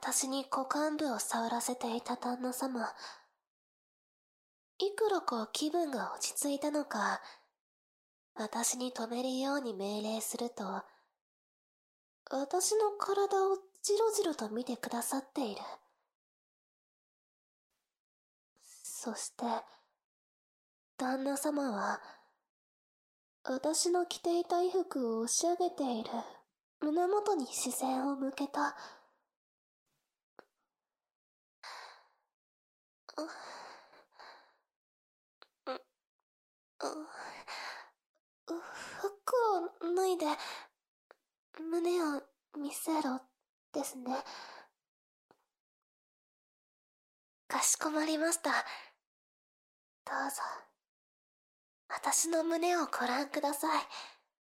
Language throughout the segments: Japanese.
私に股間部を触らせていた旦那様。いくらか気分が落ち着いたのか、私に止めるように命令すると、私の体をじろじろと見てくださっている。そして、旦那様は、私の着ていた衣服を押し上げている胸元に視線を向けた。服を脱いで、胸を見せろですね。かしこまりました。どうぞ、私の胸をご覧ください。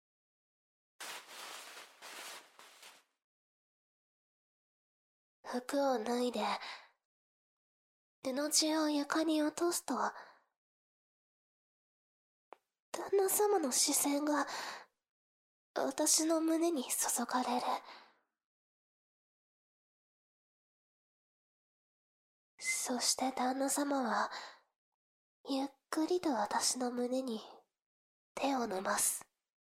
服を脱いで、布地を床に落とすと、旦那様の視線が私の胸に注がれる。そして旦那様はゆっくりと私の胸に手を伸ばす。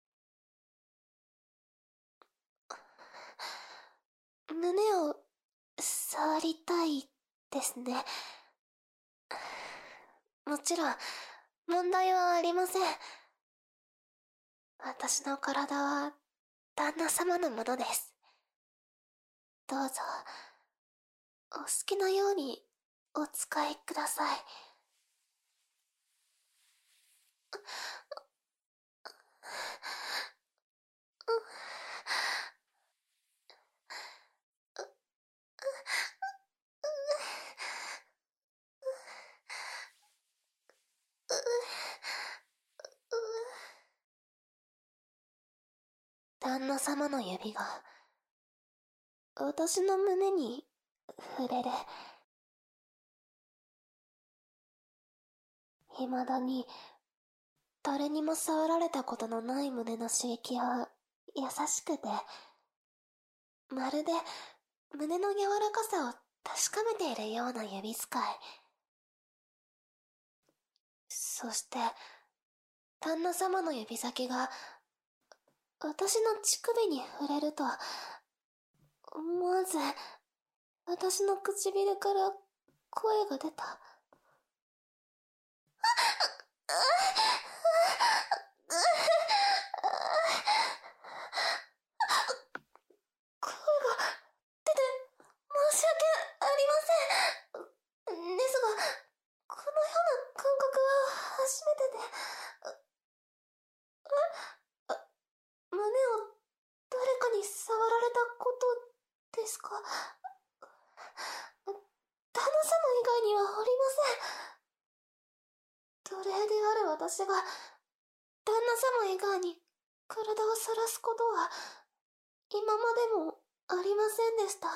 胸を触りたいですね。もちろん問題はありません。私の体は旦那様のものです。どうぞお好きなようにお使いください。旦那様の指が私の胸に触れる。未だに誰にも触られたことのない胸の刺激は優しくて、まるで胸の柔らかさを確かめているような指使い。そして旦那様の指先が私の乳首に触れると、思わず私の唇から声が出た。声が出て申し訳ありません。ですが、このような感覚は初めてで。胸を誰かに触られたことですか？旦那様以外にはおりません。奴隷である私が旦那様以外に体を晒すことは今までもありませんでした。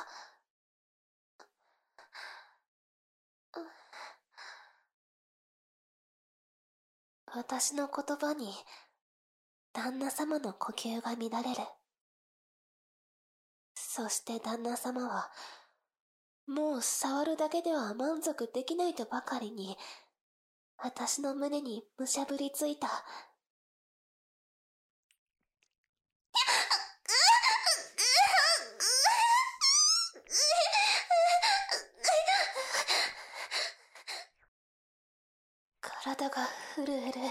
私の言葉に旦那様の呼吸が乱れる。そして旦那様はもう触るだけでは満足できないとばかりに私の胸にむしゃぶりついた。体が震える。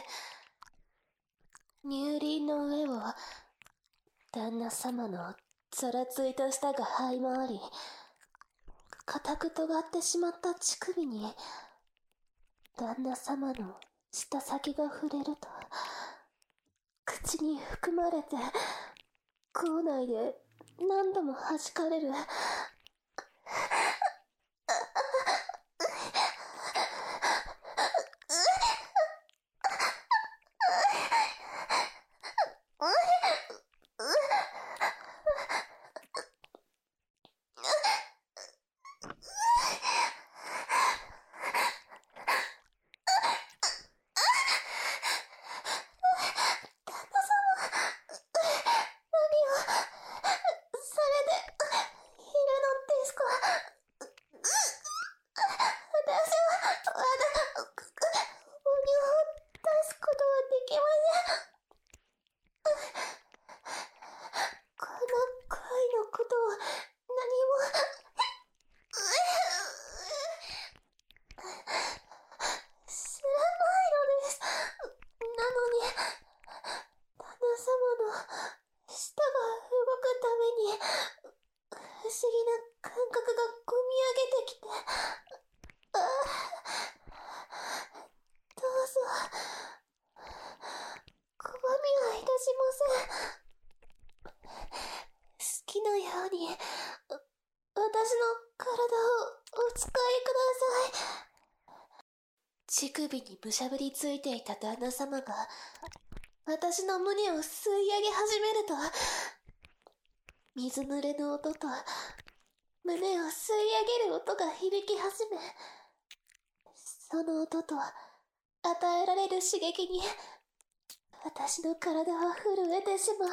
乳輪の上を旦那様のざらついた舌が這い回り、固く尖ってしまった乳首に旦那様の舌先が触れると、口に含まれて口内で何度も弾かれる。されている感覚がこみ上げてきて、どうぞ、拒みはいたしません。好きなように、私の体をお使いください。乳首にむしゃぶりついていた旦那様が、私の胸を吸い上げ始めると、水濡れの音と、胸を吸い上げる音が響き始め、その音と、与えられる刺激に、私の体は震えてしまう。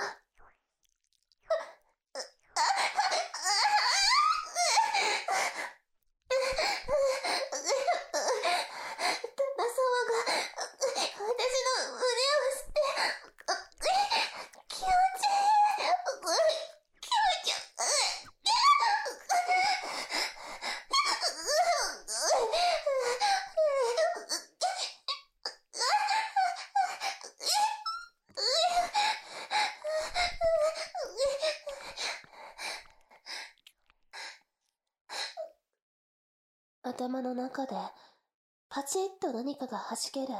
旦那様が、私の胸を吸って、気持ちいい。気持ちいい。頭の中でパチッと何かが弾ける。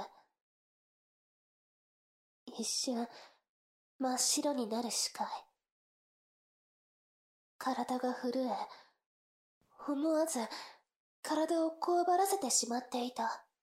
一瞬真っ白になる視界。体が震え、思わず体をこわばらせてしまっていた。